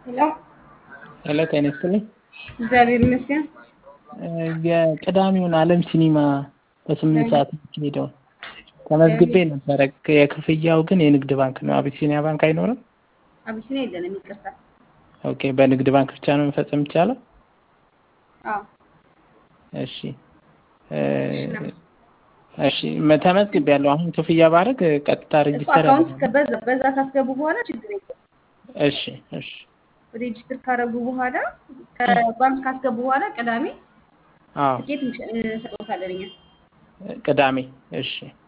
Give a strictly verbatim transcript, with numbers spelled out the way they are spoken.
ሄሎ ሄሎ ጤና ይስጥልኝ። እግዚአብሔር ይመስገን። የቅዳሜውን ዓለም ሲኒማ በስምንት ሰዓት ሄደው ተመዝግቤ ነበረ። የክፍያው ግን የንግድ ባንክ ነው። አቢሲኒያ ባንክ አይኖርም? አቢሲኒያ የለንም፣ ይቅርታ። ኦኬ፣ በንግድ ባንክ ብቻ ነው መፈጸም ይቻላል? አዎ። እሺ እሺ ተመዝግቤያለሁ። አሁን ክፍያ ባደርግ ቀጥታ ሬጂስተር አካውንት ከበዛ በዛ ካስገቡ በኋላ ችግር የለም። እሺ እሺ ሬጂስተር ካረጉ በኋላ ከባንክ ካስገቡ በኋላ ቅዳሜ አዎ ትኬት እንሰጥዎታለን እኛ። ቅዳሜ እሺ